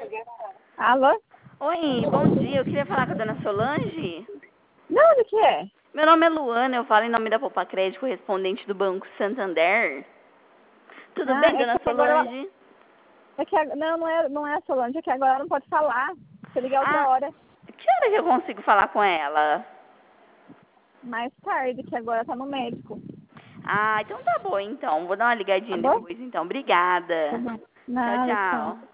Alô? Oi, bom dia. Eu queria falar com a dona Solange. Não, onde que é? Meu nome é Luana, eu falo em nome da Poupa Crédito, correspondente do Banco Santander. Tudo bem, É dona que agora Solange? não é a Solange, é que agora ela não pode falar. Se ligar outra Ah, hora, que hora que eu consigo falar com ela? mais tarde, que agora tá no médico. Ah, então tá bom, então. Vou dar uma Tá ligadinha bom? depois, então. Obrigada. Tá bom. Tchau, Nada, tchau. tchau.